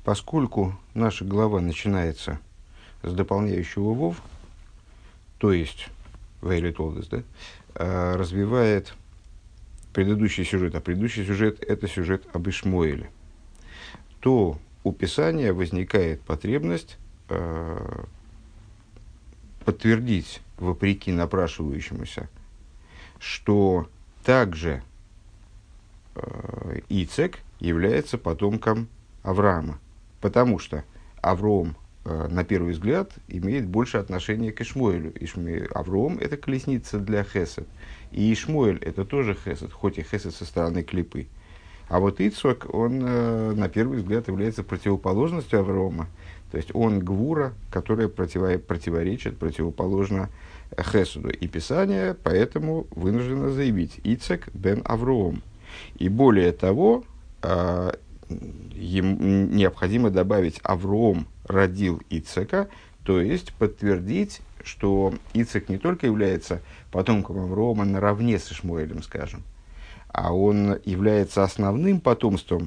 Поскольку наша глава начинается с дополняющего вов, то есть Вейлет Олдес, да, развивает предыдущий сюжет, а предыдущий сюжет – это сюжет об Ишмоэле, то у Писания возникает потребность подтвердить, вопреки напрашивающемуся, что также Ицек является потомком Авраама, потому что Авром, на первый взгляд, имеет больше отношения к Ишмоэлю. Авром – это колесница для Хесед, и Ишмоэль – это тоже Хесед, хоть и Хесед со стороны клипы. А вот Ицек, он на первый взгляд является противоположностью Аврома, то есть он гвура, которая противоречит, противоположна Хесуду. И Писание поэтому вынуждено заявить Ицек бен Авром. И более того, ему необходимо добавить Авром родил Ицека, то есть подтвердить, что Ицек не только является потомком Аврома наравне с Ишмоэлем, скажем, а он является основным потомством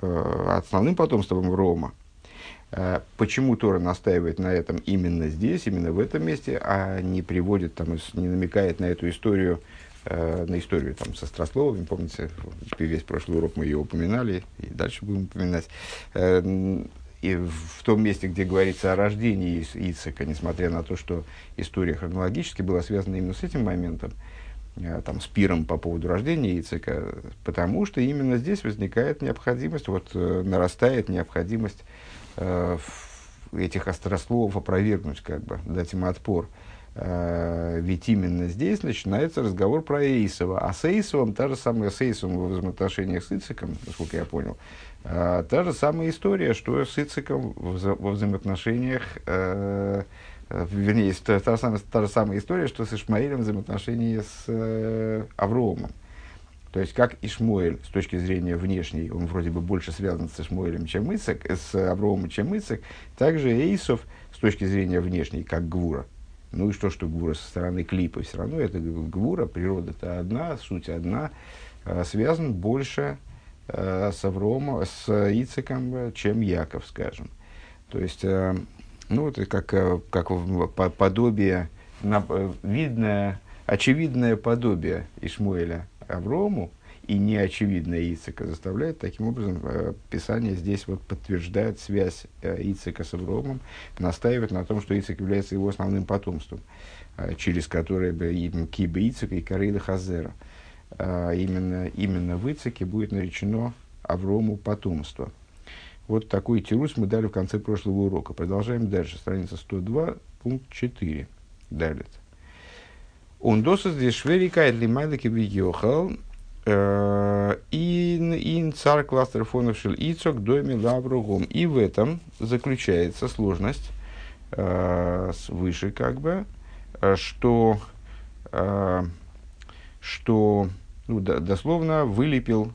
Аврома. Почему Тора настаивает на этом именно здесь, именно в этом месте, а не приводит, там, не намекает на эту историю, на историю там, со Страсловым, помните, весь прошлый урок мы ее упоминали, и дальше будем упоминать. И в том месте, где говорится о рождении Ицека, несмотря на то, что история хронологически была связана именно с этим моментом, там, с пиром по поводу рождения Ицека, потому что именно здесь возникает необходимость, нарастает необходимость этих острословов опровергнуть, дать им отпор. Ведь именно здесь начинается разговор про Эйсова. А с Эйсовым та же самая, с Эйсовым во взаимоотношениях с Ицеком, насколько я понял, та же самая история, что с Ицеком во взаимоотношениях, вернее, та же самая история, что с Ишмаэлем в взаимоотношениях с Авромом. То есть, как Ишмоэль, с точки зрения внешней, он вроде бы больше связан с Ишмоэлем, чем Ицек, с Авромом, чем Ицек, также Эйсов, с точки зрения внешней, как Гвура. Ну и что Гвура со стороны клипа, все равно это Гвура, природа-то одна, суть одна, связан больше с Авромом, с Ицеком, чем Яков, скажем. То есть, это как подобие, видное, очевидное подобие Ишмоэля Аврому и неочевидное Ицека заставляет, таким образом, Писание здесь подтверждает связь Ицека с Авромом, настаивает на том, что Ицек является его основным потомством, через которое киба Ицека и Карейда Хазера. Именно в Ицеке будет наречено Аврому потомство. Вот такой тирус мы дали в конце прошлого урока. Продолжаем дальше. Страница 102, пункт 4. Далее. Он досыс здесь шверикает лимайлики вийохал ин цар кластер фоновшил ицок доме лавругом. И в этом заключается сложность свыше, что дословно вылепил,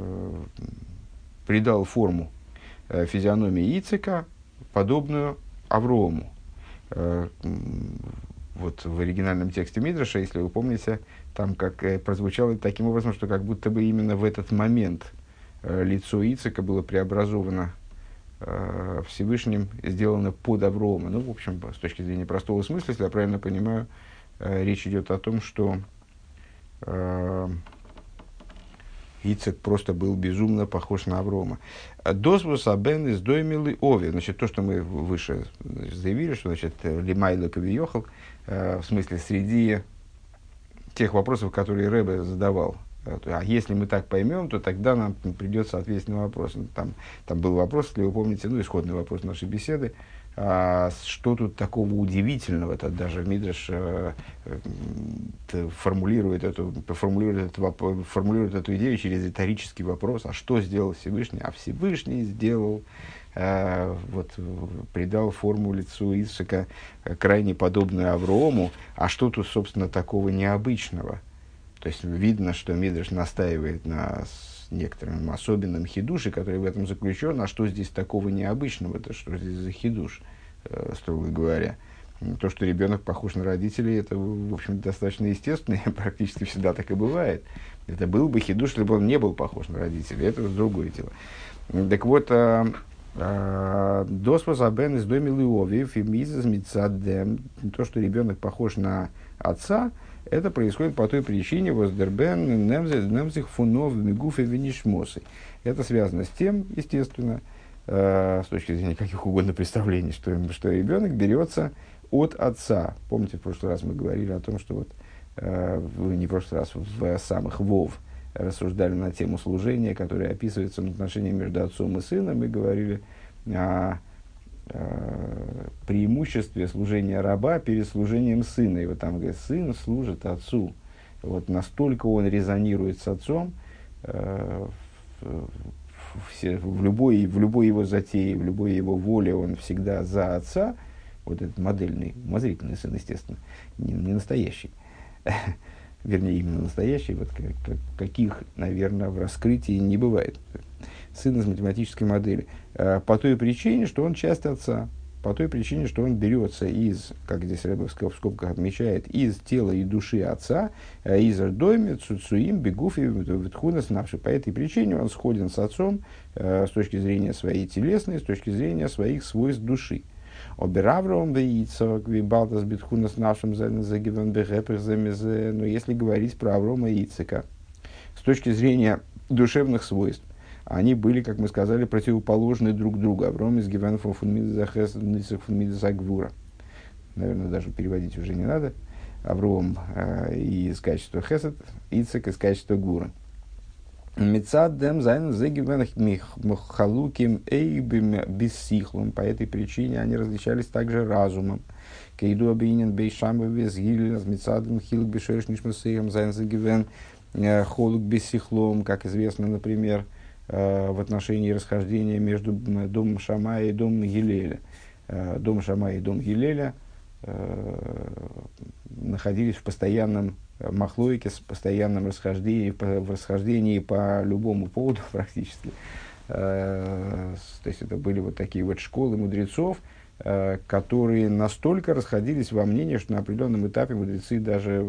придал форму физиономии Ицека, подобную Аврому. Вот в оригинальном тексте Мидраша, если вы помните, там прозвучало таким образом, что как будто бы именно в этот момент лицо Ицека было преобразовано Всевышним, сделано под Аврома. В общем, с точки зрения простого смысла, если я правильно понимаю, речь идет о том, что Ицек просто был безумно похож на Аврома. Дозвус абен из доймилы ови. Значит, то, что мы выше заявили, что, лимайло кавиохал, в смысле, среди тех вопросов, которые Ребе задавал. А если мы так поймем, то тогда нам придет соответственный вопрос. Там был вопрос, если вы помните, исходный вопрос нашей беседы. Что тут такого удивительного? Это даже Мидраш формулирует эту идею через риторический вопрос. А что сделал Всевышний? А Всевышний сделал, придал форму лицу Ицека крайне подобную Аврому. А что тут, собственно, такого необычного? То есть видно, что Мидраш настаивает на некоторым особенным хидуше, который в этом заключен. А что здесь такого необычного? Это что здесь за хидуш, строго говоря? То, что ребенок похож на родителей, это, в общем, достаточно естественно, и практически всегда так и бывает. Это был бы хидуш, если бы он не был похож на родителей. Это другое дело. Так вот, Доспос абен из доми лиовив и мизис мицадем. То, что ребенок похож на отца, это происходит по той причине, воздербен немзих фунов мигуфе винишмосы. Это связано с тем, естественно, с точки зрения каких угодно представлений, что ребенок берется от отца. Помните, в прошлый раз мы говорили о том, что не в прошлый раз, в самых Вов рассуждали на тему служения, которое описывается в отношении между отцом и сыном. Мы говорили о преимуществе служения раба перед служением сына. И вот там говорит, сын служит отцу. Вот настолько он резонирует с отцом в любой его затее, в любой его воле, он всегда за отца. Вот этот умозрительный сын, естественно, не настоящий. Вернее, именно настоящий, вот каких, наверное, в раскрытии не бывает. Сын из математической модели. По той причине, что он часть отца. По той причине, что он берется из, как здесь Ребе в скобках отмечает, из тела и души отца, из рдойми, цуцуим, бегуфи, ветхунас навши. По этой причине он сходен с отцом с точки зрения своей телесной, с точки зрения своих свойств души. Оберавром бейцок, вибалтас битхунас нашим загивен бегепер замезе. Но если говорить про Аврома и Ицека, с точки зрения душевных свойств, они были, как мы сказали, противоположны друг другу. Авром из Гивенфон фунмидзахес ницах фунмидзагвура. Наверное, даже переводить уже не надо. Авром из качества хесед, Ицек из качества гвура. Мецаддем зайн загивен халуким эйбим бессихлом. По этой причине они различались также разумом. Кейду обинен бейшамы везгиль с мецаддем хилк бешерш нишмасеем зайн загивен холук бессихлом. Как известно, например, в отношении расхождения между домом Шамая и домом Гилеля. Дом Шамая и дом Гилеля находились в постоянном махлойке, с постоянным расхождении по любому поводу практически. То есть это были вот такие вот школы мудрецов, которые настолько расходились во мнении, что на определенном этапе мудрецы даже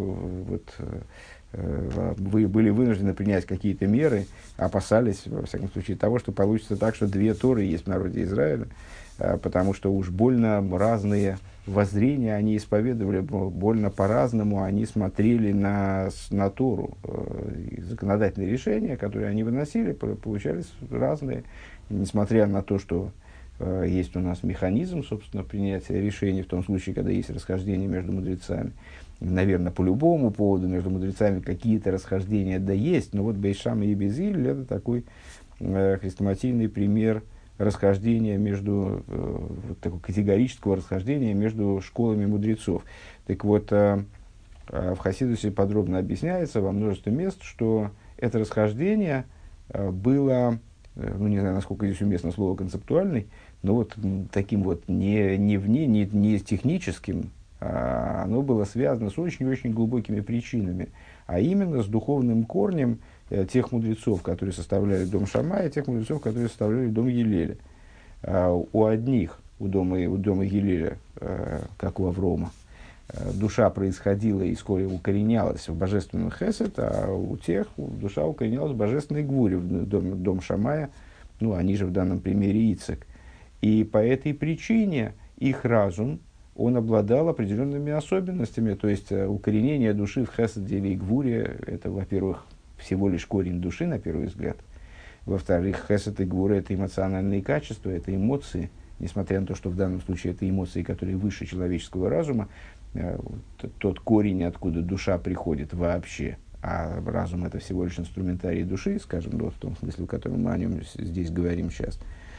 были вынуждены принять какие-то меры, опасались, во всяком случае, того, что получится так, что две Торы есть в народе Израиля, потому что уж больно разные воззрения они исповедовали, больно по-разному они смотрели на Тору. И законодательные решения, которые они выносили, получались разные, несмотря на то, что есть у нас механизм, собственно, принятия решений в том случае, когда есть расхождение между мудрецами. Наверное, по любому поводу между мудрецами какие-то расхождения да есть, но вот Бейшам и Безиль – это такой хрестоматийный пример расхождения между, такого категорического расхождения между школами мудрецов. Так вот, в Хасидусе подробно объясняется во множестве мест, что это расхождение было, не знаю, насколько здесь уместно слово концептуальный, но вот таким вот не техническим, оно было связано с очень-очень глубокими причинами, а именно с духовным корнем тех мудрецов, которые составляли дом Шамая, тех мудрецов, которые составляли дом Гилеля. У одних, у дома Гилеля, как у Аврома, душа происходила и вскоре укоренялась в божественном хесед, а у тех душа укоренялась в божественной гвуре, в дом Шамая, они же в данном примере Ицек. И по этой причине их разум, он обладал определенными особенностями, то есть укоренение души в хеседе или гвуре, это, во-первых, всего лишь корень души, на первый взгляд. Во-вторых, хесед и гвура – это эмоциональные качества, это эмоции, несмотря на то, что в данном случае это эмоции, которые выше человеческого разума, тот корень, откуда душа приходит вообще, а разум – это всего лишь инструментарий души, скажем, в том смысле, в котором мы о нем здесь говорим сейчас.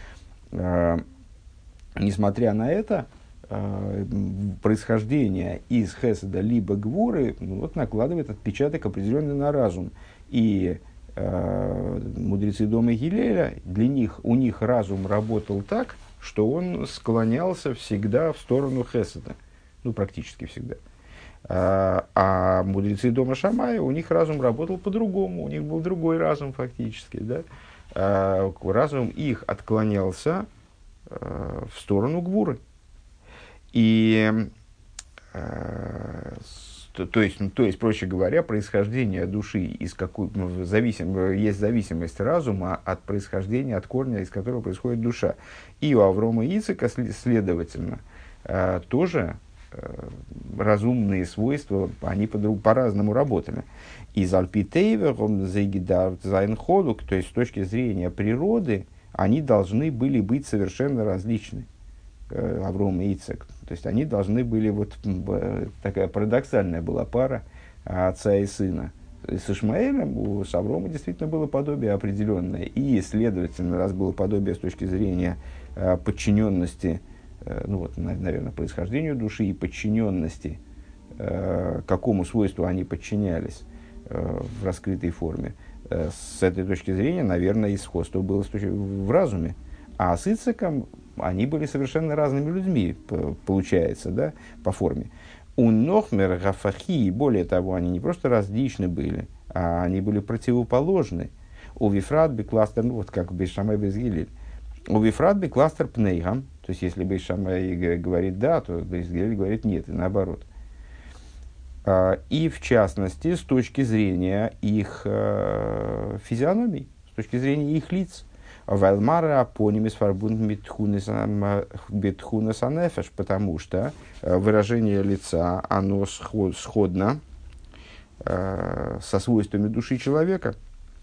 Несмотря на это, происхождение из хеседа либо гвуры накладывает отпечаток определенный на разум. И мудрецы дома Гилеля, у них разум работал так, что он склонялся всегда в сторону хеседа. Практически всегда. А мудрецы дома Шамая, у них разум работал по-другому, у них был другой разум фактически. Да? Разум их отклонялся в сторону гвуры. И то есть, проще говоря, происхождение души из есть зависимость разума от происхождения, от корня, из которого происходит душа. И у Аврома и Ицхака, следовательно, тоже разумные свойства, они по-разному работали. Из Альпитейвер, Зайнходук, то есть с точки зрения природы, они должны были быть совершенно различны. Авром и Ицхак. То есть они должны были, такая парадоксальная была пара отца и сына. С Ишмаэлем с Авромом действительно было подобие определенное. И, следовательно, раз было подобие с точки зрения подчиненности, наверное, происхождению души и подчиненности, какому свойству они подчинялись в раскрытой форме, с этой точки зрения, наверное, и сходство было в разуме. А с Ицхаком они были совершенно разными людьми, получается, да, по форме. У Нохмер, Гафахи, более того, они не просто различны были, а они были противоположны. У Вифрат Бекластер, как Бейшамай Безгилель. У Вифрат Бекластер Пнейгам, то есть если Бейшамай говорит да, то Безгилель говорит нет, и наоборот. И в частности, с точки зрения их физиономий, с точки зрения их лиц. Вайлмара апонимис фарбунд бетхунес анефеш, потому что выражение лица, оно сходно со свойствами души человека.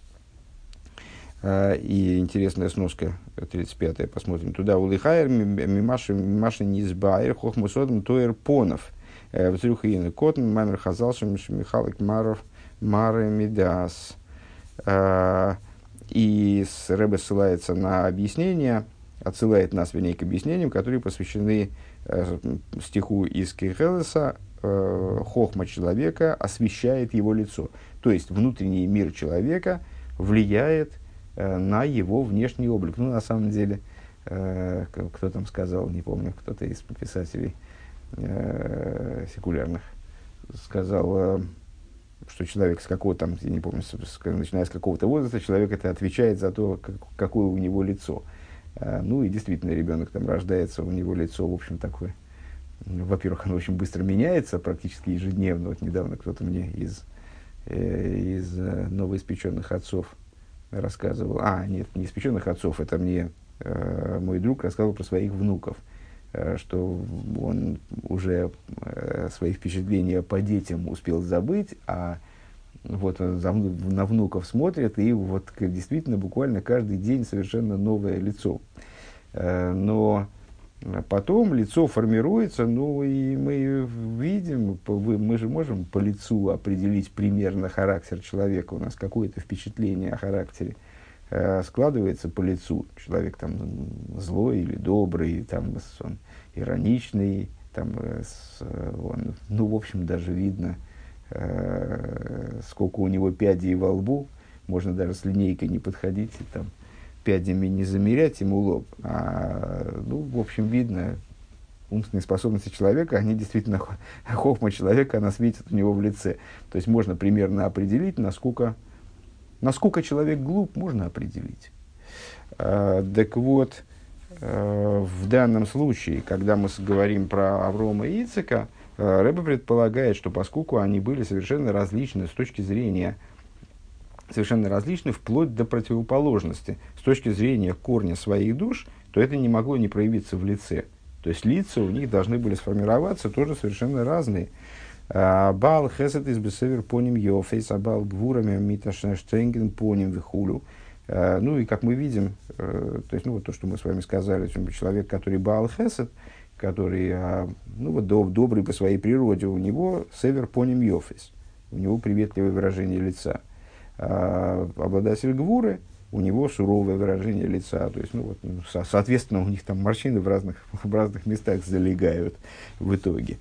И интересная сноска, 35-я, посмотрим туда. Улихайр мимаши низбайр хохмусодом тоер понов. Взрюхаин котн мамер хазалшим Михалык Маров Мары Мидас. И Ребе ссылается на объяснения, отсылает нас, вернее, к объяснениям, которые посвящены стиху из Кехелеса «Хохма человека освещает его лицо». То есть, внутренний мир человека влияет на его внешний облик. Ну, на самом деле, кто там сказал, не помню, кто-то из писателей секулярных сказал, что человек с какого-то, там, я не помню, начиная с какого-то возраста, человек это отвечает за то, какое у него лицо. Ну и действительно, ребенок там рождается, у него лицо, в общем, такое. Во-первых, оно очень быстро меняется, практически ежедневно. Вот недавно кто-то мне из новоиспеченных отцов рассказывал. Нет, не испеченных отцов, это мне мой друг рассказывал про своих внуков, что он уже свои впечатления по детям успел забыть, а вот он на внуков смотрит, и вот действительно буквально каждый день совершенно новое лицо. Но потом лицо формируется, и мы видим, мы же можем по лицу определить примерно характер человека, у нас какое-то впечатление о характере складывается по лицу. Человек там злой или добрый, там, он ироничный, там, он, в общем, даже видно, сколько у него пядей во лбу. Можно даже с линейкой не подходить и там пядями не замерять ему лоб. В общем, видно, умственные способности человека, они действительно, хохма человека, она светит у него в лице. То есть можно примерно определить, насколько человек глуп, можно определить. Так вот, в данном случае, когда мы говорим про Аврома и Ицхака, Ребе предполагает, что поскольку они были совершенно различны с точки зрения, совершенно различны вплоть до противоположности, с точки зрения корня своих душ, то это не могло не проявиться в лице. То есть лица у них должны были сформироваться тоже совершенно разные. Баал хесед из бесевер поним йофейс, а баал гвурами миташнештенген поним вихулю. И как мы видим, то есть, то, что мы с вами сказали, человек, который баал хесед, который, добрый по своей природе, у него север поним йофейс, у него приветливое выражение лица. Обладатель гвуры, у него суровое выражение лица, то есть, соответственно, у них там морщины в разных местах залегают в итоге.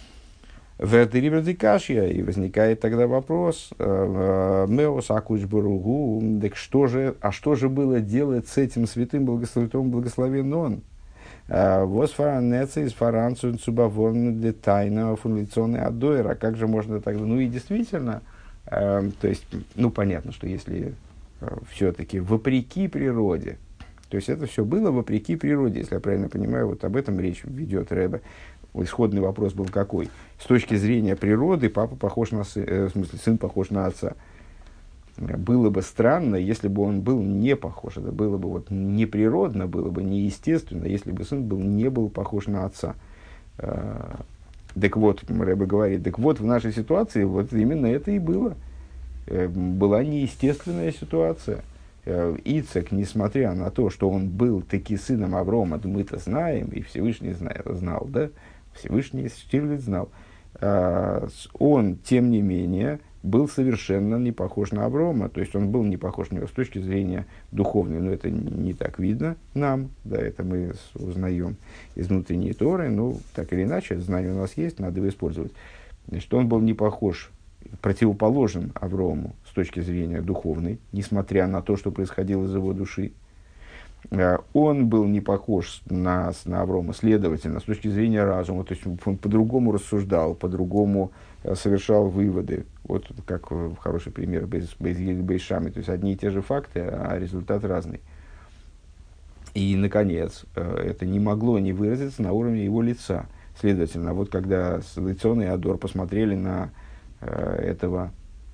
В этой рибердикашья, и возникает тогда вопрос, Меос Акуч Баругу, так что же было делать с этим святым благословен он? Восфаранеца из фаранцу цубаворн для тайного функционной адойра. Как же можно тогда? И действительно, то есть, понятно, что если все-таки вопреки природе, То есть это все было вопреки природе, если я правильно понимаю, вот об этом речь ведет Ребе. Исходный вопрос был какой? С точки зрения природы папа похож на в смысле, сын похож на отца. Было бы странно, если бы он был не похож. Это было бы вот неприродно, было бы неестественно, если бы сын не был похож на отца. Так вот, Ребе говорит, так вот в нашей ситуации вот именно это и было. Была неестественная ситуация. Ицек, несмотря на то, что он был таки сыном Аврома, мы-то знаем, и Всевышний знал, да? Всевышний Штирлиц знал. Он, тем не менее, был совершенно не похож на Аврома, то есть он был не похож на него с точки зрения духовной, но это не так видно нам, да, это мы узнаем из внутренней Торы, ну, так или иначе, это знание у нас есть, надо его использовать. Значит, он был не похож, противоположен Аврому с точки зрения духовной, несмотря на то, что происходило из его души. Он был не похож на Аврома, следовательно, с точки зрения разума, то есть он по-другому рассуждал, по-другому совершал выводы. Вот как хороший пример Бейшами, то есть одни и те же факты, а результат разный. И, наконец, это не могло не выразиться на уровне его лица. Следовательно, вот когда Лицон и Адор посмотрели на этого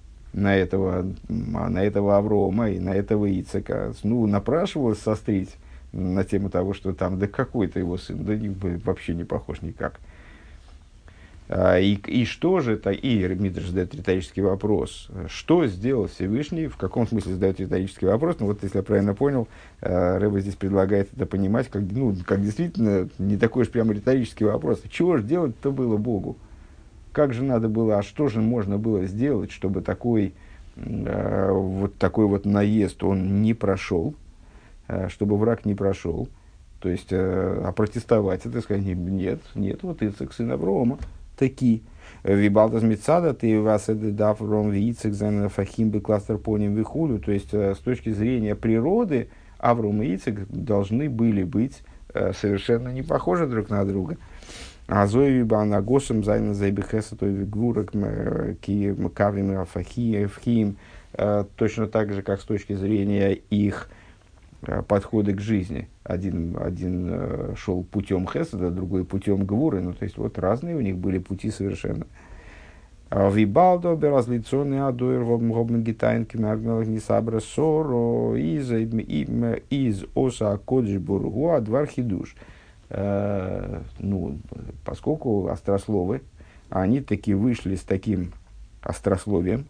Аврома и на этого Ицека, ну, напрашивалось сострить на тему того, что там, да какой-то его сын, да вообще не похож никак. И что же, и Мидраш задает риторический вопрос, что сделал Всевышний, в каком смысле задает риторический вопрос, ну вот если я правильно понял, Рэбе здесь предлагает это понимать, как действительно не такой уж прямо риторический вопрос, чего же делать-то было Богу? Как же надо было, а что же можно было сделать, чтобы такой вот наезд он не прошел, чтобы враг не прошел, то есть опротестовать это, сказать, нет, вот Ицек, сын Аврома, таки. Вибалтас Мицада, ты вас это дав ром Ицек за фахим бы кластер поним вихулю, то есть с точки зрения природы Авром и Ицек должны были быть совершенно не похожи друг на друга. Азои банагосом зайна зайбихеса той вигвурок ки кавим афахием, точно так же, как с точки зрения их подхода к жизни. Один шел путем хеседа, другой путем гвуры, ну, то есть вот разные у них были пути совершенно. Вибалдо беразлиционный адуэр вобн гитайнки мягмелых не сабра соро из оса кодж бургу адвар хидуш. Ну, поскольку острословы, они таки вышли с таким острословием,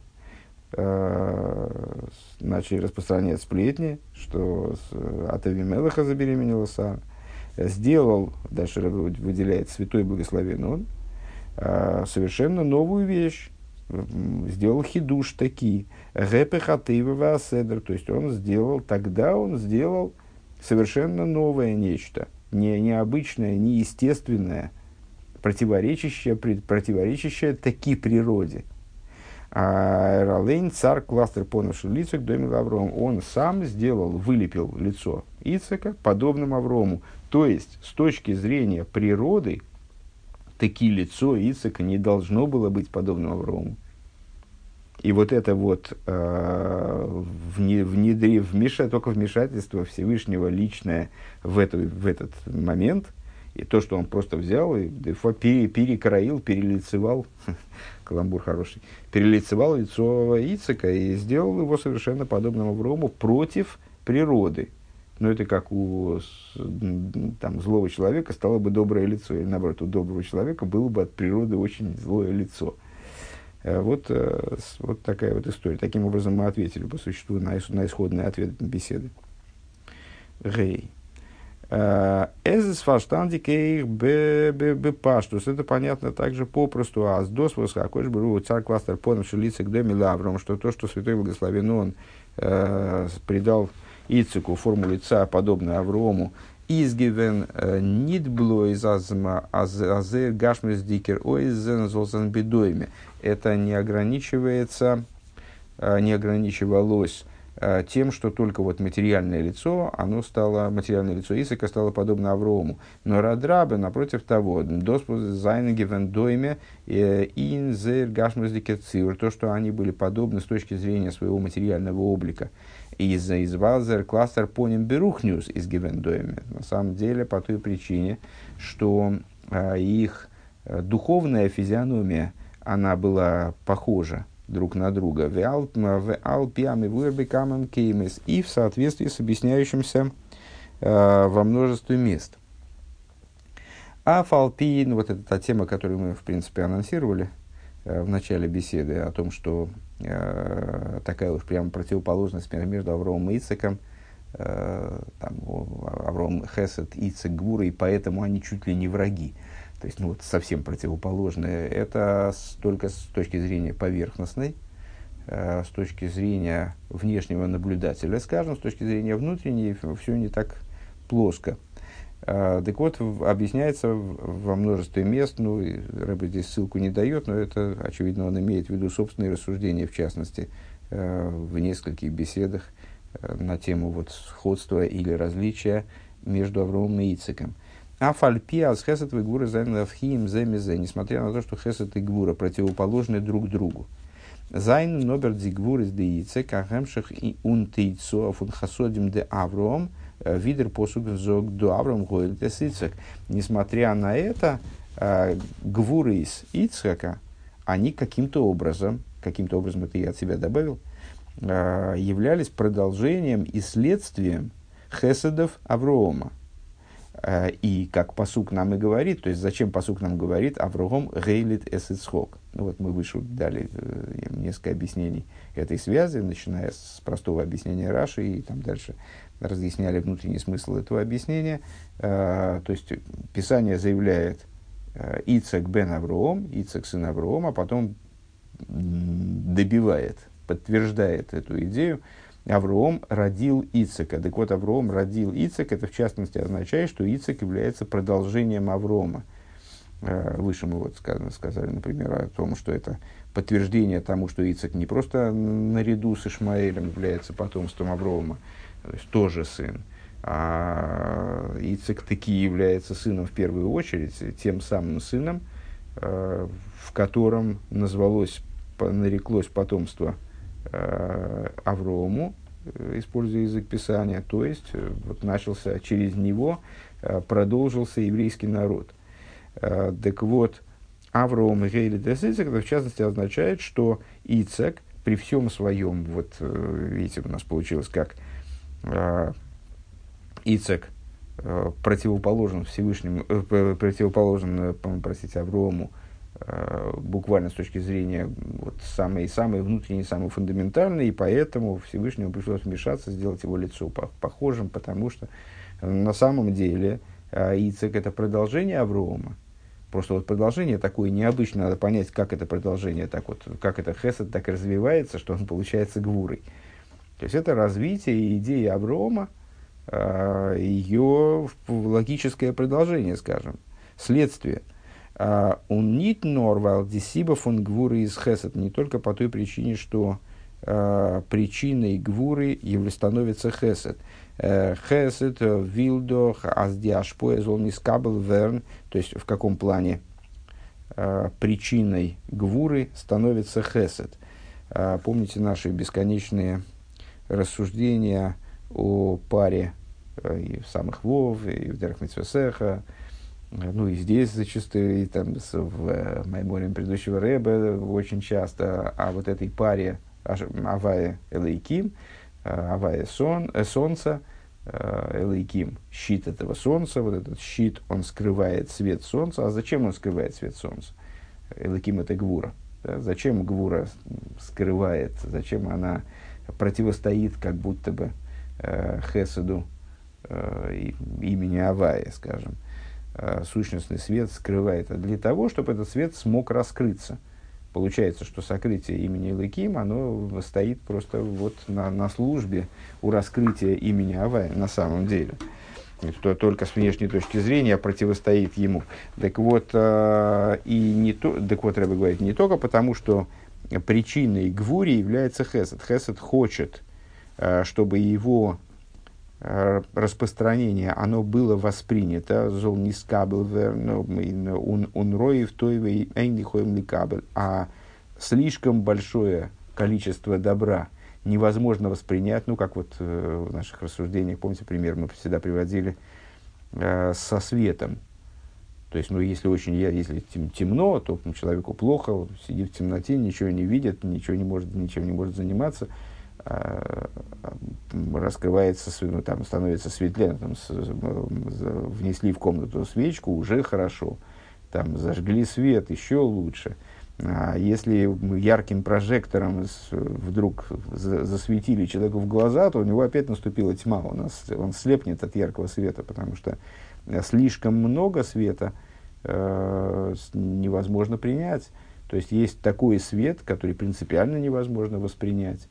начали распространять сплетни, что от Авимелеха забеременела Сара. Сделал, дальше выделяет святой благословен он, совершенно новую вещь. Сделал хидуш таки. Гэпехатыва седр. То есть он сделал совершенно новое нечто. Необычное, неестественное, противоречащее таки природе. А Ралейн, царь, кластер понавший лицо к доме Аврому, он сам вылепил лицо Ицека подобным Аврому. То есть, с точки зрения природы, таки лицо Ицека не должно было быть подобным Аврому. И вот это вот только вмешательство Всевышнего личное в этот момент, и то, что он просто взял и перекроил, перелицевал, каламбур хороший, перелицевал лицо Ицека и сделал его совершенно подобным Аврому против природы. Но это как у злого человека стало бы доброе лицо, или наоборот, у доброго человека было бы от природы очень злое лицо. Вот такая вот история. Таким образом мы ответили по существу на исходный ответ беседы. Гей. Эзес фаштандикейх бепаштус. Это понятно также попросту. Аздос восхакош беру царь кластер понавший лица к доме Лавром, что то, что святой благословен он придал Ицеку форму лица, подобно Аврому, изгивен нидбло из азер гашмес дикер ойзен золзен бедойме. Это не ограничивалось тем, что только вот материальное лицо Исаака стало подобно Аврому. Но Радрабе, напротив того, то, что они были подобны с точки зрения своего материального облика. Из Валзер кластер поним берухнюс из Гивендойме. На самом деле, по той причине, что их духовная физиономия, она была похожа друг на друга. И в соответствии с объясняющимся во множестве мест. А фалпин, вот это та тема, которую мы, в принципе, анонсировали в начале беседы, о том, что такая уж прямо противоположность между Авромом и Ицеком, Авром Хесед, Ицек, Гвура, и поэтому они чуть ли не враги. То есть, вот совсем противоположное. Это только с точки зрения поверхностной, с точки зрения внешнего наблюдателя, скажем, с точки зрения внутренней, все не так плоско. Так вот, объясняется во множестве мест, Рэбе здесь ссылку не дает, но это, очевидно, он имеет в виду собственные рассуждения, в частности, в нескольких беседах на тему вот сходства или различия между Авромом и Ицеком. А фальпи аз хесед и гвура зайнлавхиим земезе, несмотря на то, что хесед и гвура противоположны друг другу. Зайн нобер ди гвурис де Ицек, ахемших и унтейцо фунхасодим де Авром, видер посуг зог до Авром гойль де Ицек. Несмотря на это, гвуры из Ицека, они каким-то образом, это я от себя добавил, являлись продолжением и следствием хеседов Аврома. И как пасук нам и говорит, то есть зачем пасук нам говорит, Авром гейлит эс Ицхок. Вот мы выше дали несколько объяснений этой связи, начиная с простого объяснения Раши, и там дальше разъясняли внутренний смысл этого объяснения. То есть Писание заявляет Ицек бен Авром, Ицек сын Аврома, а потом добивает, подтверждает эту идею. Авром родил Ицека. Так вот, Авром родил Ицек, это в частности означает, что Ицек является продолжением Аврома. Выше мы вот сказали, например, о том, что это подтверждение тому, что Ицек не просто наряду с Ишмаэлем является потомством Аврома, то есть тоже сын, а Ицек таки является сыном в первую очередь, тем самым сыном, в котором нареклось потомство Аврому, используя язык Писания, то есть вот начался через него, продолжился еврейский народ. Так вот, Авром и Гейлит эс Ицек, это в частности означает, что Ицек при всем своем, вот видите, у нас получилось как Ицек противоположен Аврому, буквально с точки зрения вот, самой внутренней, самой фундаментальной, и поэтому Всевышнему пришлось вмешаться, сделать его лицо похожим, потому что на самом деле Ицек – это продолжение Аврома. Просто вот продолжение такое необычное, надо понять, как это продолжение, так вот, как это хесед так развивается, что он получается гвурой. То есть это развитие идеи Аврома, ее логическое продолжение, скажем, следствие. Он нит норвал дисиба фон гвуры из хесед, не только по той причине, что причиной гвуры становится хесед. Хесед вилдох аздиашпоэ золнискабл верн, то есть в каком плане причиной гвуры становится хесед. Помните наши бесконечные рассуждения о паре и в самых Вов, и в Дерах Митцвесеха, ну и здесь зачастую, и там в Майморе предыдущего Ребе очень часто, о вот этой паре Авая Элейким, Авая Солнца, Элейким – щит этого солнца, вот этот щит, он скрывает свет солнца. А зачем он скрывает свет солнца? Элейким – это Гвура. Да? Зачем Гвура скрывает, зачем она противостоит как будто бы Хеседу имени Авая, скажем. Сущностный свет скрывает. Для того, чтобы этот свет смог раскрыться. Получается, что сокрытие имени Элоким, оно стоит просто вот на службе у раскрытия имени Авая на самом деле. Что только с внешней точки зрения противостоит ему. Так вот, Рэбе говорит, не только потому, что причиной гвури является хесед. Хесед хочет чтобы его распространение, оно было воспринято, зол не скабел, он роев тойвей эйнлихоем ликабель, а слишком большое количество добра невозможно воспринять, ну, как вот в наших рассуждениях, помните, пример мы всегда приводили со светом. То есть, ну, если темно, то человеку плохо, он сидит в темноте, ничего не видит, ничем не может заниматься, раскрывается, ну, там, становится светлее, там, внесли в комнату свечку, уже хорошо, там, зажгли свет, еще лучше. А если ярким прожектором вдруг засветили человеку в глаза, то у него опять наступила тьма, он слепнет от яркого света, потому что слишком много света невозможно принять. То есть есть такой свет, который принципиально невозможно воспринять.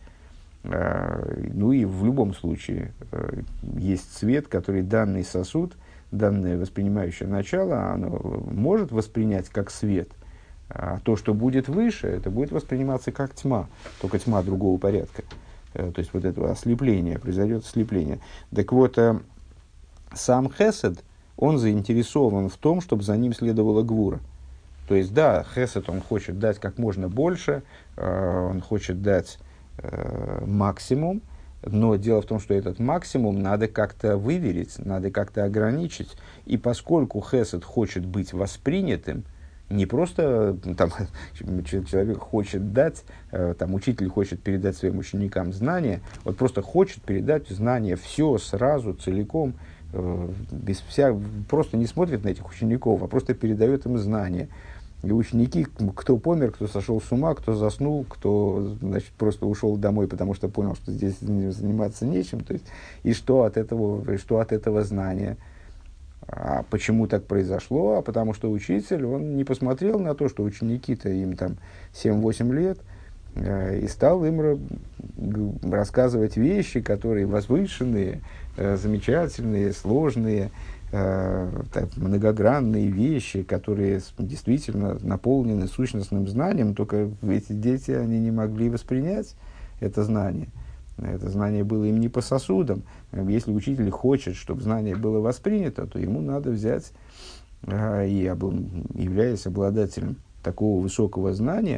Ну и в любом случае есть свет, который данный сосуд, данное воспринимающее начало, оно может воспринять как свет. А то, что будет выше, это будет восприниматься как тьма, только тьма другого порядка. То есть вот этого ослепления, произойдет ослепление. Так вот, сам хесед, он заинтересован в том, чтобы за ним следовала гвура. То есть, да, хесед, он хочет дать как можно больше, он хочет дать максимум, но дело в том, что этот максимум надо как-то выверить, надо как-то ограничить. И поскольку хесед хочет быть воспринятым, не просто там, человек хочет дать, там, учитель хочет передать своим ученикам знания, вот просто хочет передать знания все сразу, целиком, просто не смотрит на этих учеников, а просто передает им знания. И ученики, кто помер, кто сошел с ума, кто заснул, кто, значит, просто ушел домой, потому что понял, что здесь заниматься нечем. То есть, и что от этого знания? А почему так произошло? А потому что учитель, он не посмотрел на то, что ученики-то им там 7-8 лет, и стал им рассказывать вещи, которые возвышенные, замечательные, сложные, многогранные вещи, которые действительно наполнены сущностным знанием, только эти дети, они не могли воспринять это знание. Это знание было им не по сосудам. Если учитель хочет, чтобы знание было воспринято, то ему надо взять, являясь обладателем такого высокого знания,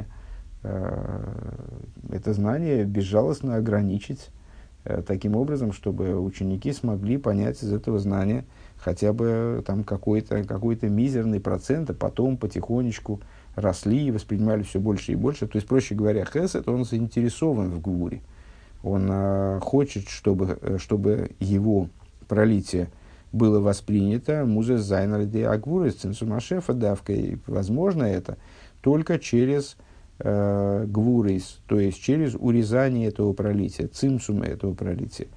это знание безжалостно ограничить таким образом, чтобы ученики смогли понять из этого знания хотя бы там какой-то мизерный процент, а потом потихонечку росли и воспринимали все больше и больше. То есть, проще говоря, хесед, он заинтересован в гвуре. Он хочет, чтобы его пролитие было воспринято музес зайнер агвурес цинсумашефа давка. И возможно это только через гвурис, то есть через урезание этого пролития, цимсума этого пролития.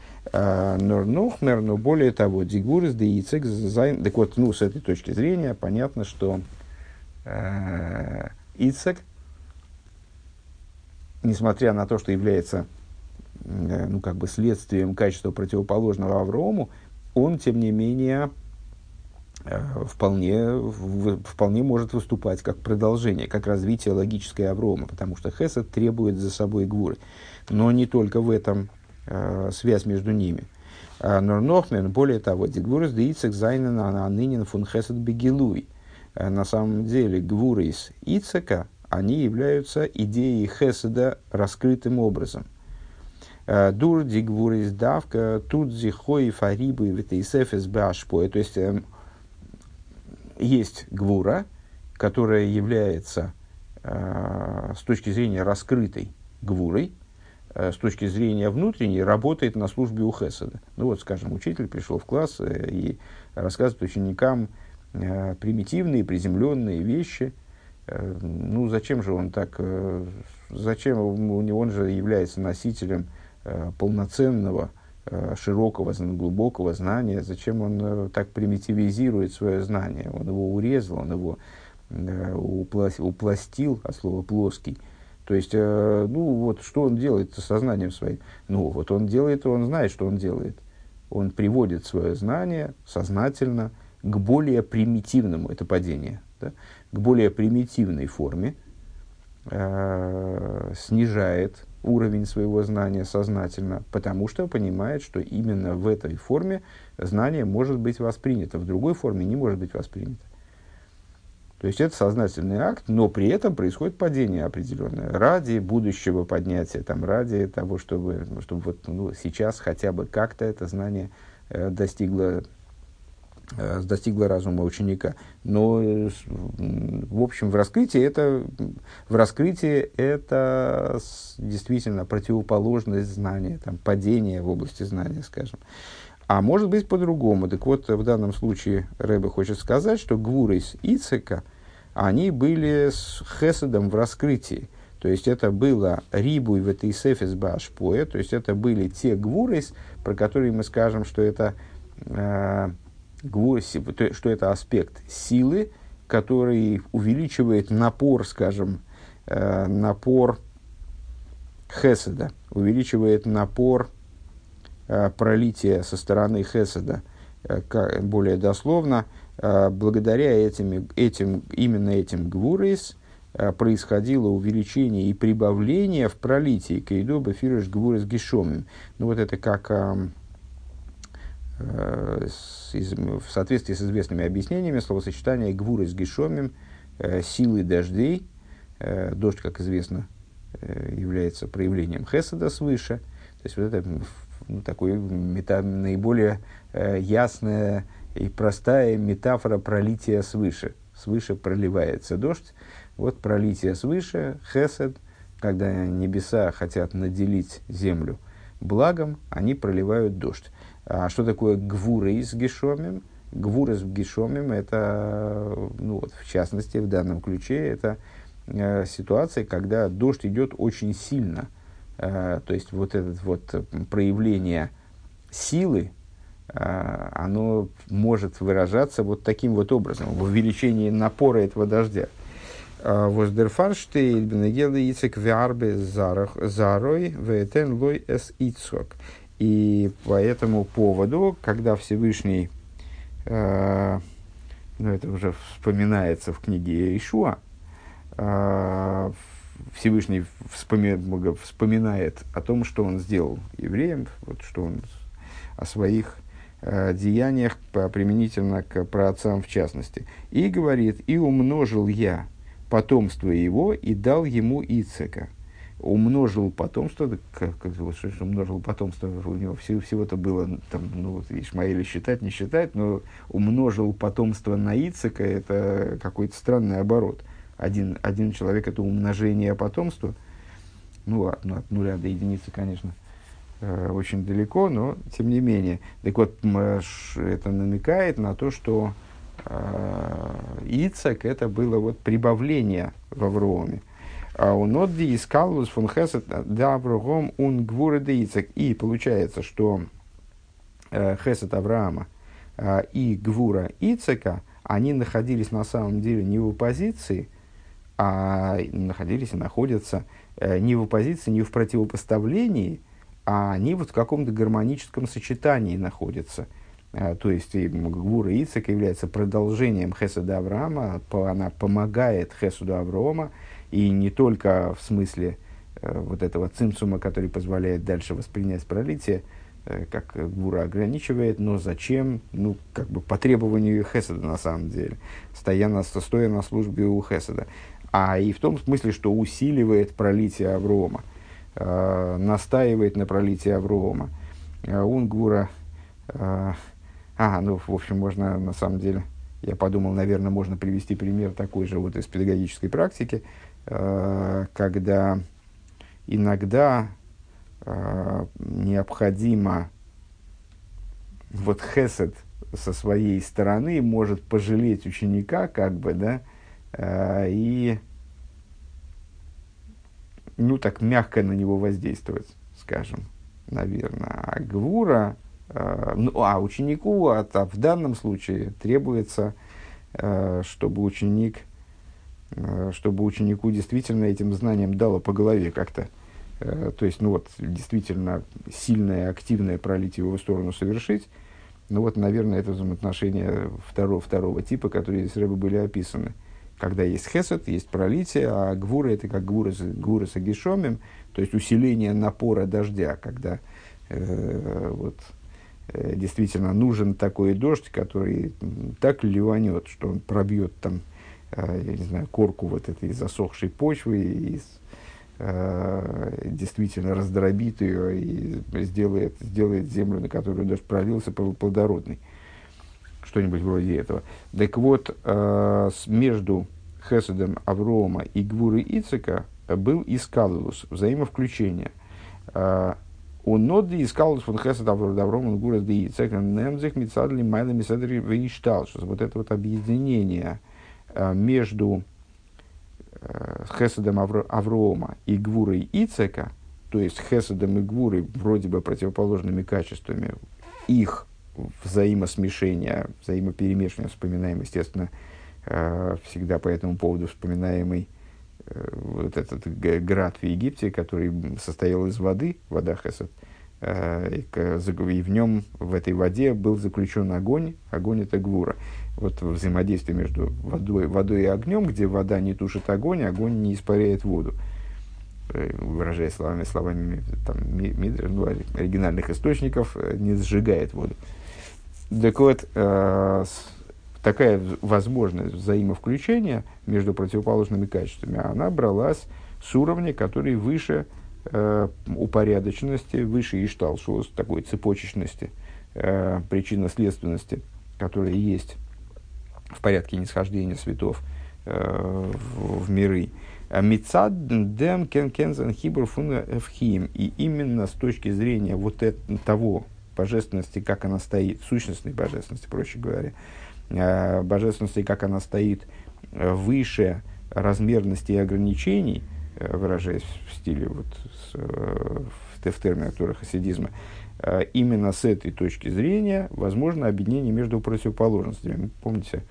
Но более того, дигвурис де ицек зайн. Так вот, ну, с этой точки зрения понятно, что ицек, несмотря на то, что является как бы следствием качества противоположного Аврому, он, тем не менее, вполне может выступать как продолжение, как развитие логической Аврома, потому что хесед требует за собой гвуры. Но не только в этом связь между ними. Норнохмен, более того, дигвурис де ицек зайнен анынин фун хесед бегилуй. На самом деле, гвуры из ицека, они являются идеей хеседа раскрытым образом. Дур дигвурис давка, тут зихой фарибы витейсефес башпоя. То есть, есть гвура, которая является с точки зрения раскрытой гвурой, с точки зрения внутренней, работает на службе у хеседа. Ну вот, скажем, учитель пришел в класс и рассказывает ученикам примитивные, приземленные вещи. Ну, зачем же он так, он же является носителем полноценного, широкого, глубокого знания, зачем он так примитивизирует свое знание? Он его урезал, он его упластил, от слова плоский. То есть, вот что он делает со сознанием своим? Ну, вот он делает, он знает, что он делает. Он приводит свое знание сознательно к более примитивному, это падение, да, к более примитивной форме, снижает уровень своего знания сознательно, потому что понимает, что именно в этой форме знание может быть воспринято, в другой форме не может быть воспринято. То есть это сознательный акт, но при этом происходит падение определенное ради будущего поднятия, там, ради того, чтобы вот, сейчас хотя бы как-то это знание достигло разума ученика. Но, в общем, в раскрытии это действительно противоположность знания, там, падение в области знания, скажем. А может быть по-другому. Так вот, в данном случае Ребе хочет сказать, что Гвурейс Ицека, они были с Хеседом в раскрытии. То есть это было Рибуй в этой Сефес Башпоя, то есть это были те Гвурейс, про которые мы скажем, что это что это аспект силы, который увеличивает напор, скажем, напор Хеседа, увеличивает напор пролития со стороны Хеседа, более дословно, благодаря именно этим гвурейс происходило увеличение и прибавление в пролитии Кейдоба Фирыш Гвурейс Гишомим. Ну вот это как в соответствии с известными объяснениями словосочетание Гвурейс Гишомим, силы дождей. Дождь, как известно, является проявлением Хеседа свыше. То есть вот это такое наиболее ясная и простая метафора пролития свыше. Свыше проливается дождь. Вот пролитие свыше, хесед, когда небеса хотят наделить землю благом, они проливают дождь. А что такое гвурейс гешомим? Гвурейс гешомим — это, в частности, в данном ключе, это ситуация, когда дождь идет очень сильно. То есть вот это вот проявление силы, оно может выражаться вот таким вот образом, в увеличении напора этого дождя. Воздерфарштейн бенегелы ицек виарбе зарой веетен лой эс ицок. И по этому поводу, когда Всевышний, это уже вспоминается в книге Иешуа, Всевышний вспоминает о том, что он сделал евреям, вот, что он о своих деяниях применительно к праотцам в частности. И говорит: «И умножил я потомство его, и дал ему Ицека». Умножил потомство, что умножил потомство, у него всего-то было, там, Ишмаэля считать, не считать, но умножил потомство на Ицека — это какой-то странный оборот. Один человек — это умножение потомства. От нуля до единицы, конечно, очень далеко, но тем не менее. Так вот, это намекает на то, что Ицек — это было вот прибавление в Авроаме. А у Нодди искал фон Хесед да Аврогом ун гвуре де Ицек. И получается, что Хесед Авраама и гвура Ицека, они находились на самом деле не в оппозиции, а находились и находятся не в оппозиции, не в противопоставлении, а они вот в каком-то гармоническом сочетании находятся. То есть гвура Ицека является продолжением Хеседа Авраама, она помогает Хеседу Авраама, и не только в смысле вот этого цимцума, который позволяет дальше воспринять пролитие, как гвура ограничивает, но зачем? По требованию Хеседа на самом деле, стоя на службе у Хеседа. А и в том смысле, что усиливает пролитие Авроама, настаивает на пролитии Авроама. Унгвура... в общем, можно, на самом деле, я подумал, наверное, можно привести пример такой же вот из педагогической практики, когда иногда необходимо, вот хесед со своей стороны может пожалеть ученика, и так мягко на него воздействовать, скажем, наверное. А гвура, ученику в данном случае требуется, чтобы ученику действительно этим знанием дало по голове как-то. То есть, действительно сильное, активное пролитие в его сторону совершить. Наверное, это взаимоотношения второго типа, которые здесь Ребе были описаны. когда есть хесед, есть пролитие, а гвура это как гвура с агишомим, то есть усиление напора дождя, когда действительно нужен такой дождь, который так ливанет, что он пробьет там, я не знаю, корку вот этой засохшей почвы и действительно раздробит ее и сделает землю, на которую дождь пролился, плодородной. Что-нибудь вроде этого. Так вот, между Хеседом Аврома и Гвурой Ицека был искалус, взаимовключение. Он ноды искалус фон Хесед Аврома Гвура де Ицека немзих мицадли майла мисадри вейштал. Вот это вот объединение между Хеседом Аврома и Гвурой Ицека, то есть Хеседом и Гвурой вроде бы противоположными качествами, их взаимосмешение, взаимоперемешивание, вспоминаем, естественно, всегда по этому поводу вспоминаемый вот этот град в Египте, который состоял из воды, вода Хесед, и в нем, в этой воде, был заключен огонь, огонь это Гвура. Вот взаимодействие между водой и огнем, где вода не тушит огонь, огонь не испаряет воду. Выражаясь словами там, оригинальных источников, не сжигает воду. Так вот, такая возможность взаимовключения между противоположными качествами, она бралась с уровня, который выше упорядоченности, выше ишталшус, такой цепочечности, причинно-следственности, которая есть в порядке нисхождения светов в миры. Мицад дем кенкензен хибур фун эвхим. И именно с точки зрения вот того божественности, как она стоит, сущностной божественности, проще говоря, божественности, как она стоит выше размерности и ограничений, выражаясь в стиле, в терминах хасидизма, именно с этой точки зрения возможно объединение между противоположностями. Помните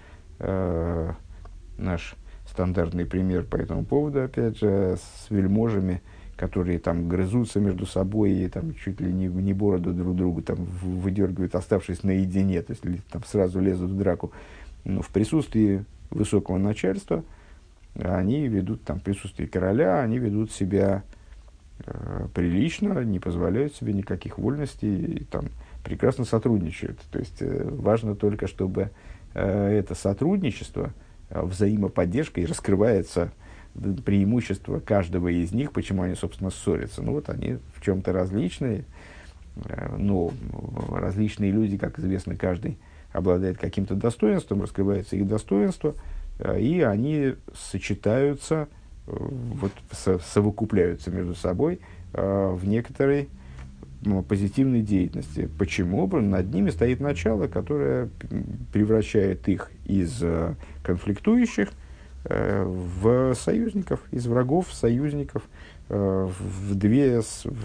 наш стандартный пример по этому поводу, опять же, с вельможами, которые там грызутся между собой и там чуть ли не бороду друг другу там выдергивают, оставшись наедине, то есть там сразу лезут в драку. Но в присутствии высокого начальства они ведут, там, в присутствии короля, они ведут себя прилично, не позволяют себе никаких вольностей, и, там, прекрасно сотрудничают. То есть важно только, чтобы это сотрудничество, взаимоподдержка, и раскрывается преимущество каждого из них, почему они, собственно, ссорятся. Ну вот они в чем-то различные, но различные люди, как известно, каждый обладает каким-то достоинством, раскрывается их достоинство, и они сочетаются, вот, совокупляются между собой в некоторой позитивной деятельности. Почему? Над ними стоит начало, которое превращает их из конфликтующих в союзников, из врагов в союзников, в две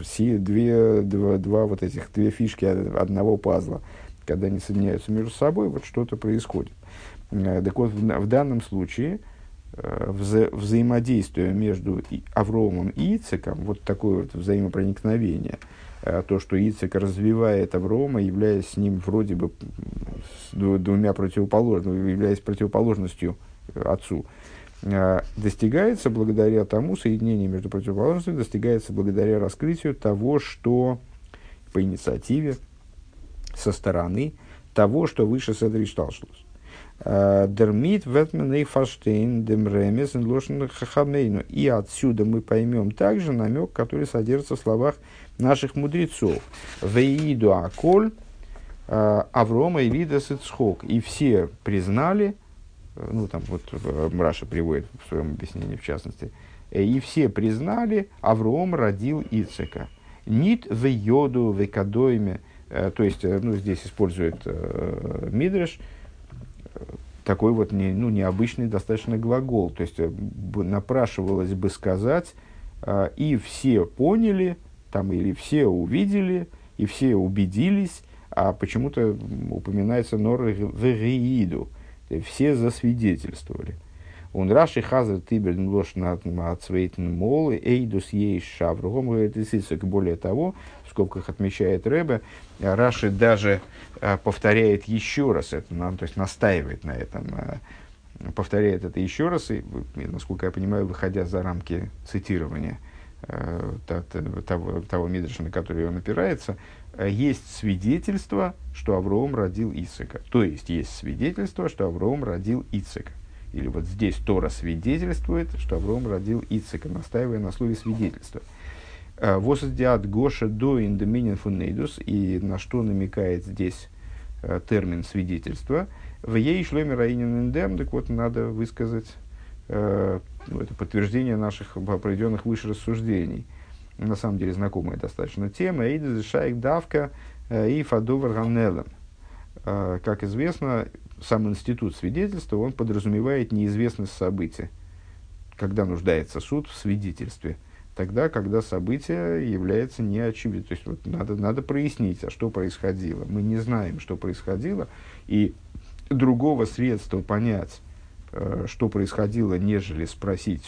фишки одного пазла. Когда они соединяются между собой, вот что-то происходит. Так вот, в данном случае взаимодействие между Авромом и Ицеком, вот такое вот взаимопроникновение, то, что Ицек развивает Аврома, являясь с ним вроде бы двумя противоположными, являясь противоположностью отцу, достигается благодаря тому, соединение между противоположностями достигается благодаря раскрытию того, что по инициативе, со стороны того, что выше Седришталшлус. Дермит ветменей фаштейн демремес лошен хахамейну. И отсюда мы поймем также намек, который содержится в словах наших мудрецов. Веиду аколь Аврома и Лидас Ицхок. И все признали, ну там вот Раша приводит в своем объяснении в частности, и все признали, Авром родил Ицека. Нит в йоду в кадойме. То есть, ну, здесь использует Мидреш такой вот необычный достаточно глагол. То есть, напрашивалось бы сказать, и все поняли, там, или все увидели, и все убедились, а почему-то упоминается нор вегииду. Все засвидетельствовали. Он Раши хазар тиберн лош на цвейтен мол эйдус ей шавругом говорит Ицек. Более того, в скобках отмечает Ребе, Раши даже повторяет еще раз это, то есть настаивает на этом, повторяет это еще раз, и, насколько я понимаю, выходя за рамки цитирования того мидраша, на который он опирается, есть свидетельство, что Авраам родил Ицхака. То есть, есть свидетельство, что Авраам родил Ицхака. Или вот здесь Тора свидетельствует, что Авраам родил Ицхака, настаивая на слове свидетельства. Восдиат Гоша до индоминин фунейдус, и на что намекает здесь термин свидетельства. В ей шломе раинин индем, так вот, надо высказать это подтверждение наших проведенных выше рассуждений. На самом деле знакомая достаточно тема. Эйдез шайк давка и фадовар ганнелем. Как известно, сам институт свидетельства, он подразумевает неизвестность события. Когда нуждается суд в свидетельстве, тогда, когда событие является неочевидным. То есть, вот надо прояснить, а что происходило. Мы не знаем, что происходило, и другого средства понять, что происходило, нежели спросить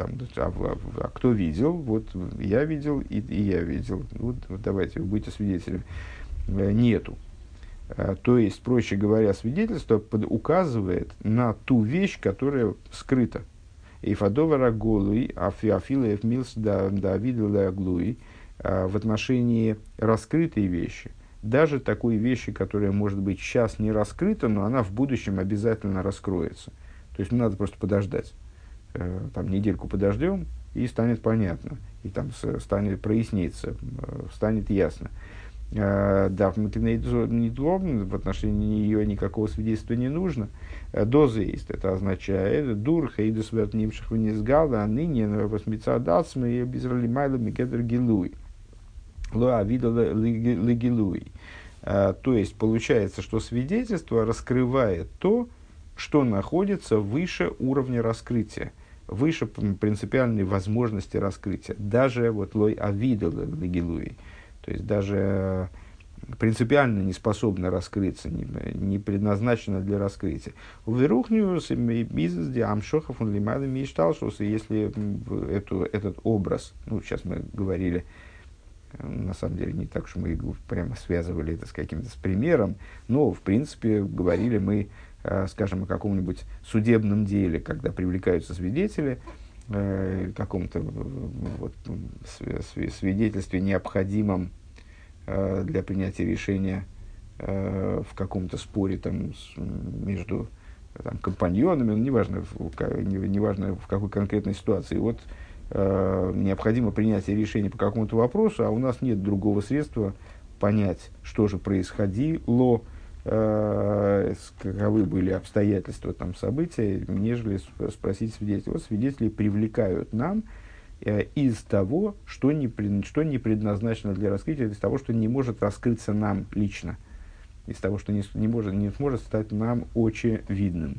а кто видел, вот я видел и я видел, вот давайте, вы будете свидетелями, нету. То есть, проще говоря, свидетельство указывает на ту вещь, которая скрыта. Эйфадовара голуй, афилаев милс давидула глуй, в отношении раскрытой вещи, даже такой вещи, которая, может быть, сейчас не раскрыта, но она в будущем обязательно раскроется. То есть, надо просто подождать. Там недельку подождем, и станет понятно. И там станет проясниться, станет ясно. Да, в отношении нее никакого свидетельства не нужно. Доза есть, это означает дурха и досвят нимших внизгала, а ныне восьмица дацма и безралимайла микедр гилуй. Лоа видала легилуй. То есть, получается, что свидетельство раскрывает то, что находится выше уровня раскрытия, выше принципиальной возможности раскрытия. Даже вот лой авидал легилуи, то есть даже принципиально не способна раскрыться, не предназначена для раскрытия. Уверухниус бизнес диамшохов он лимада мечтался, если этот образ, ну сейчас мы говорили, на самом деле не так, что мы прямо связывали это с каким-то с примером, но в принципе говорили мы, скажем, о каком-нибудь судебном деле, когда привлекаются свидетели, каком-то свидетельстве необходимом для принятия решения в каком-то споре между компаньонами, неважно в какой конкретной ситуации. Вот необходимо принятие решения по какому-то вопросу, а у нас нет другого средства понять, что же происходило, каковы были обстоятельства события, нежели спросить свидетелей. Вот свидетели привлекают нам из того, что не предназначено для раскрытия, из того, что не может раскрыться нам лично, из того, что не сможет стать нам очевидным.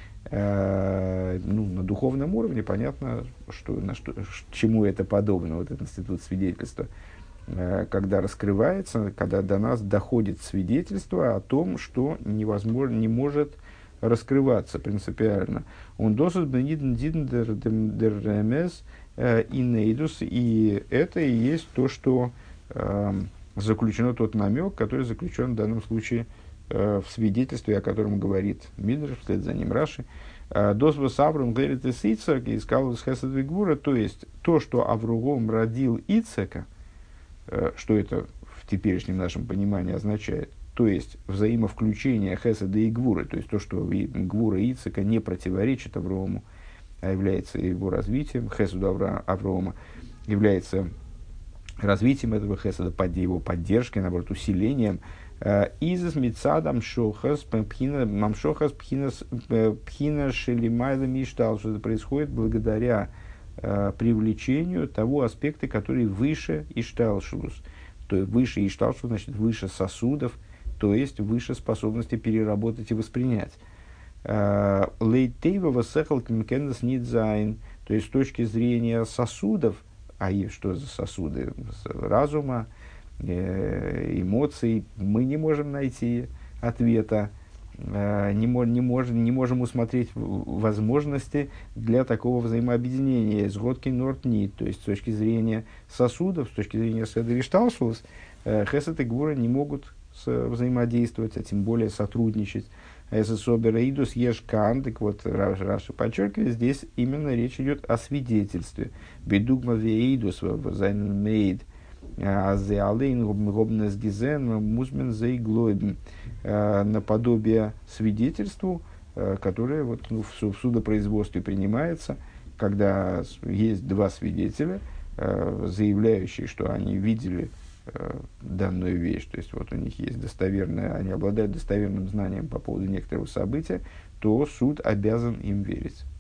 На духовном уровне понятно, чему это подобно, вот этот институт свидетельства. Когда раскрывается, когда до нас доходит свидетельство о том, что невозможно, не может раскрываться принципиально. Он досыт дерремес инейдус, и это и есть то, что заключено, тот намек, который заключен в данном случае в свидетельстве, о котором говорит Мидраш, вслед за ним Раши. Досва Саврум говорит из Ицхака, искал из Хесед Вигвура, то есть то, что Авруам родил Ицхака, что это в теперешнем нашем понимании означает, то есть взаимовключение Хеседа и Гвуры, то есть то, что Гвура Ицхака не противоречит Аврааму, а является его развитием, Хеседу Авраама является развитием этого Хеседа, его поддержкой, наоборот, усилением. Изас мицадам шохас мамшохас пхина шелимайла миштал, что это происходит благодаря привлечению того аспекта, который выше Ишталшус. То есть выше Ишталшус, значит выше сосудов, то есть выше способности переработать и воспринять. Лейтейва васехал кмкендас нидзайн, то есть с точки зрения сосудов, а что за сосуды? Разума, эмоций, мы не можем найти ответа, не можем усмотреть возможности для такого взаимообъединения с Годки Нортни, то есть с точки зрения сосудов, с точки зрения Седер и Шталшус, Хесед и Гвура не могут взаимодействовать, а тем более сотрудничать. Эсэсобер ешкан, так вот Раши подчеркивает, здесь именно речь идет о свидетельстве. Бедугма веидус мейд азеалейн гобнес гизен музмен зейглойбн, наподобие свидетельству, которое вот, в судопроизводстве принимается, когда есть два свидетеля, заявляющие, что они видели данную вещь, то есть вот у них есть достоверное, они обладают достоверным знанием по поводу некоторого события, то суд обязан им верить.